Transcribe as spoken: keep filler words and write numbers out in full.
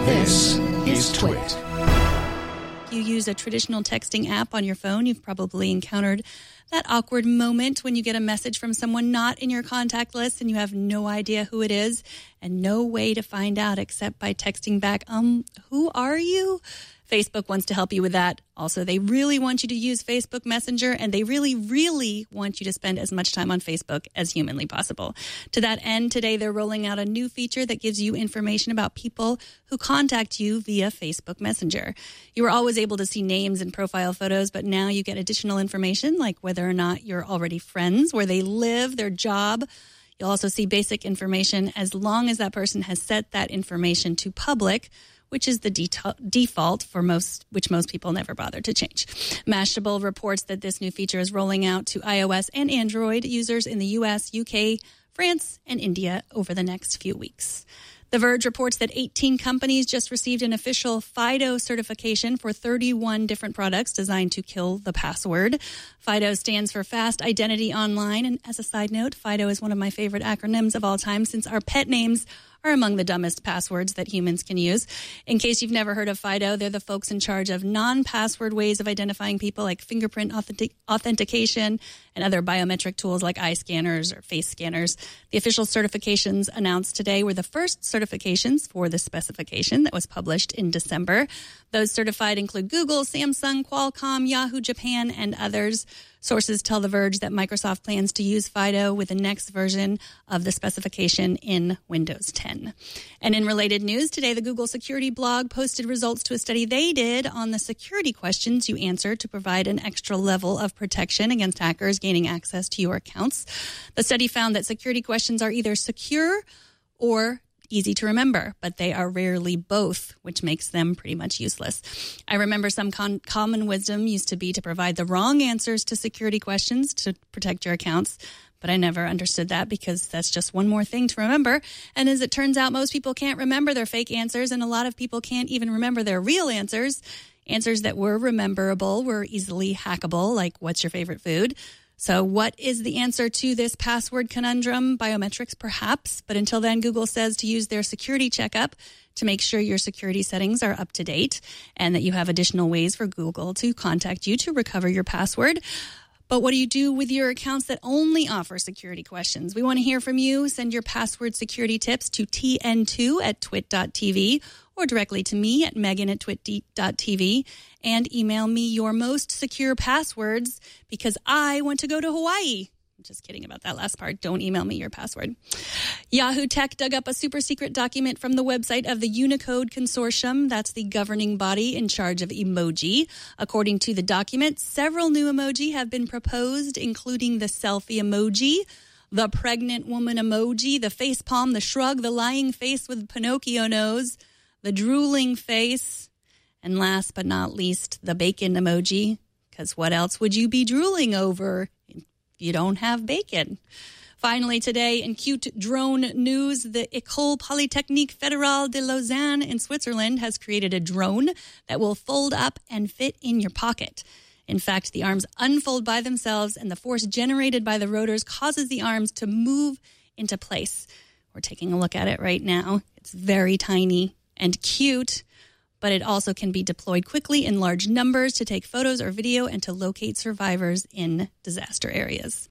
This is Twit. If you use a traditional texting app on your phone, you've probably encountered that awkward moment when you get a message from someone not in your contact list and you have no idea who it is and no way to find out except by texting back, um, who are you? Facebook wants to help you with that. Also, they really want you to use Facebook Messenger, and they really, really want you to spend as much time on Facebook as humanly possible. To that end, today they're rolling out a new feature that gives you information about people who contact you via Facebook Messenger. You were always able to see names and profile photos, but now you get additional information like whether or not you're already friends, where they live, their job. You'll also see basic information as long as that person has set that information to public, which is the de- default for most, which most people never bother to change. Mashable reports that this new feature is rolling out to iOS and Android users in the U S, U K, France, and India over the next few weeks. The Verge reports that eighteen companies just received an official FIDO certification for thirty-one different products designed to kill the password. FIDO stands for Fast Identity Online. And as a side note, FIDO is one of my favorite acronyms of all time since our pet names are among the dumbest passwords that humans can use. In case you've never heard of FIDO, they're the folks in charge of non-password ways of identifying people like fingerprint authentic- authentication and other biometric tools like eye scanners or face scanners. The official certifications announced today were the first certifications for the specification that was published in December. Those certified include Google, Samsung, Qualcomm, Yahoo Japan, and others. Sources tell The Verge that Microsoft plans to use FIDO with the next version of the specification in Windows ten. And in related news, today the Google security blog posted results to a study they did on the security questions you answer to provide an extra level of protection against hackers gaining access to your accounts. The study found that security questions are either secure or easy to remember, but they are rarely both, which makes them pretty much useless. I remember some con- common wisdom used to be to provide the wrong answers to security questions to protect your accounts, but I never understood that because that's just one more thing to remember. And as it turns out, most people can't remember their fake answers, and a lot of people can't even remember their real answers. Answers that were rememberable were easily hackable, like what's your favorite food? So what is the answer to this password conundrum? Biometrics, perhaps. But until then, Google says to use their security checkup to make sure your security settings are up to date and that you have additional ways for Google to contact you to recover your password. But what do you do with your accounts that only offer security questions? We want to hear from you. Send your password security tips to T N two at twit dot T V or directly to me at Megan at twit dot T V, and email me your most secure passwords because I want to go to Hawaii. I'm just kidding about that last part. Don't email me your password. Yahoo Tech dug up a super secret document from the website of the Unicode Consortium. That's the governing body in charge of emoji. According to the document, several new emoji have been proposed, including the selfie emoji, the pregnant woman emoji, the face palm, the shrug, the lying face with Pinocchio nose, the drooling face, and last but not least, the bacon emoji. Because what else would you be drooling over if you don't have bacon? Finally today, in cute drone news, the École Polytechnique Fédérale de Lausanne in Switzerland has created a drone that will fold up and fit in your pocket. In fact, the arms unfold by themselves, and the force generated by the rotors causes the arms to move into place. We're taking a look at it right now. It's very tiny and cute, but it also can be deployed quickly in large numbers to take photos or video and to locate survivors in disaster areas.